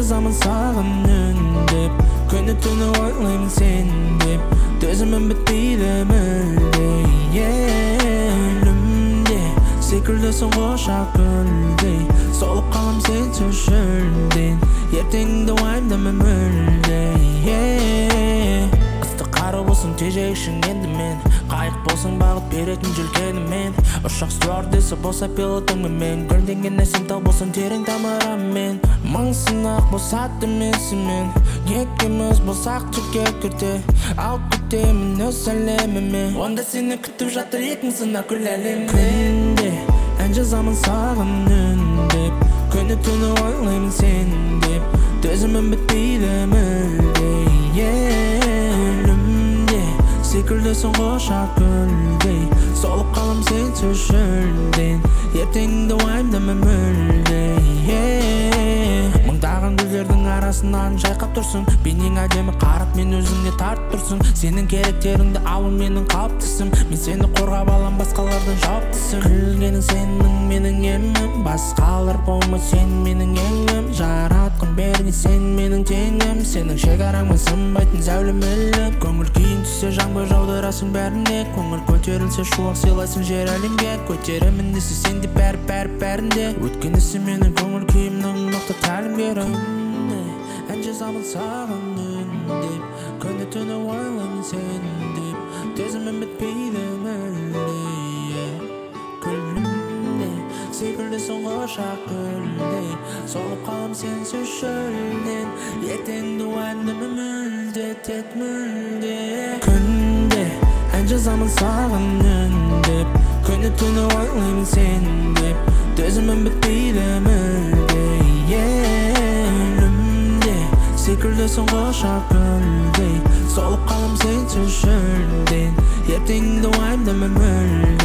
жазамын саған үндеп, күні түні ойлаймын сен деп. Төзімім бітпейді мүлде, ölümде секілдісің құшақ гүлдей. Солып қалам сенсіз шөлден, ертеңді уайымдама мүлде. Ыстық қары болсын тежегішің енді мен, қайық болсын бағыт беретін желкені мен. Ұшақ стюардесі болса пилотыңмен мен, гүлденген нәрсем тау болсын терең тамырамен. Мың сынақ болса демесімен, екеуміз болсақ жеке күрте, алып күтемін өз әлеміме. Онда сені күтіп жатыр екен сынақ күл әлемде. Күнде ән жазамын саған үндеп, күні түні ойлаймын сен деп. Төзімім бітпейді мүлде, ölümде секілдісің құшақ гүлдей. Солып қалам сенсіз шөлден, ертеңді уайымдама мүлде. Мыңдаған гүлдердің арасынан жайқап тұрсың, бейнең әдемі қарап мен өзіңе тартып тұрсың. Сенің керектеріңді алу менің қалыптысым, мен сені қорғап алам басқалардан жауаптысың. Күлгенің сенің менің емім, басқалар болмай сен менің еңім. Жаратқан берген сен менің теңім, сенің шекараңмен сынбайтын зәулім ілім. Көңіл күйің түссе жаңбыр жаудырасың бәріне, көңіл көтерілсе шуақ сыйлайсың жер әлемге. Көтеремін десе сен де бәрінде, өткенісі менің көңіл күйімнің ноқта тәлімгері. Күнде ән жазамын саған үндеп, күні түні ойлаймын сен деп. Төзімім бітпейді мүлде, күлімде секілдісің құшақ гүлдей. Солып қалам сенсіз шөлден, ертеңді уайымдама мүлде, тек мүлде. Күнде ән жазамын саған үндеп, күні түні ойлаймын сен деп. Төзімім бітпейді мүлде, ölümде секілдісің құшақ гүлдей. Солып қалам сенсіз шөлден, ертеңді уайымдама мүлде.